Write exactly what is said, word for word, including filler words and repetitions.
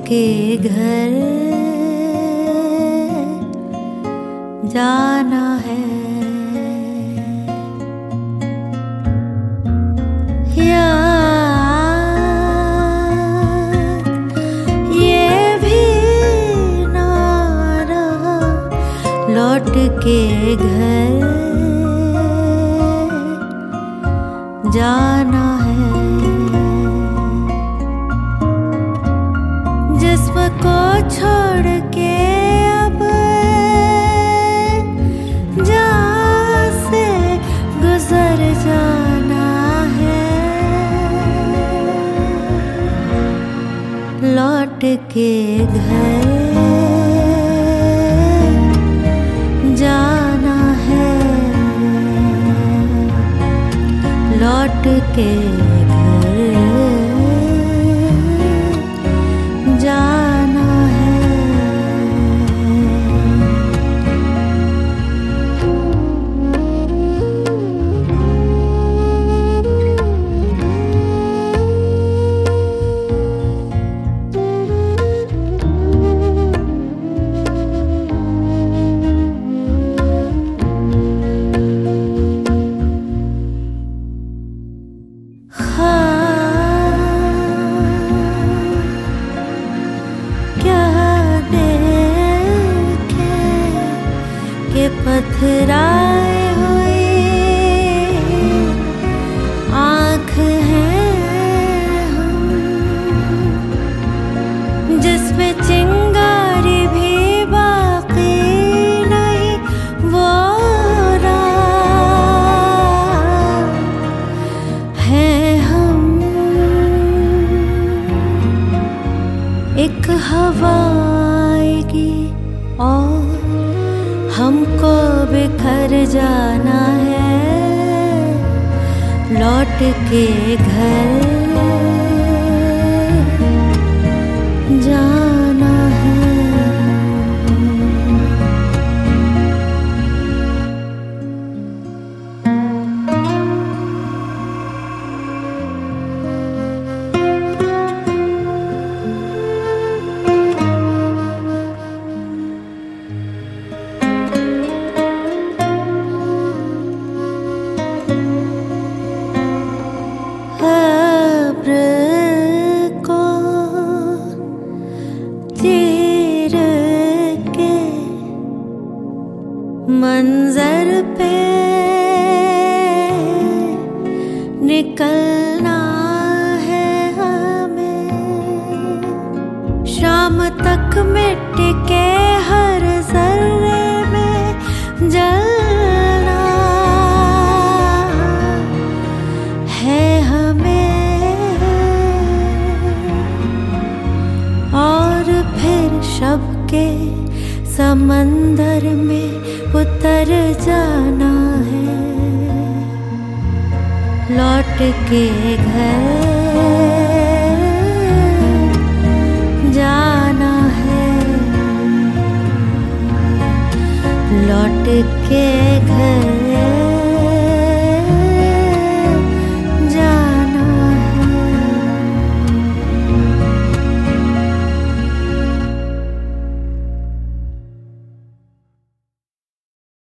के घर जाना है, यार ये भी ना रहा लौट के घर जाना है। जिस्म को छोड़ के अब जान से गुजर जाना है, लौट के घर जाना है, लौट के घर जाना है। पथराए हुए आँख हैं हम, जिसमें चिंगारी भी बाकी नहीं, वो राह है हम। एक हवा आएगी और हमको बिखर जाना है, लौट के घर जाना है। मंजर पे निकलना है हमें, शाम तक मिट के हर जर्रे में जलना है हमें, और फिर शब के समंदर में उतर जाना है, लौट के घर जाना है, लौट के घर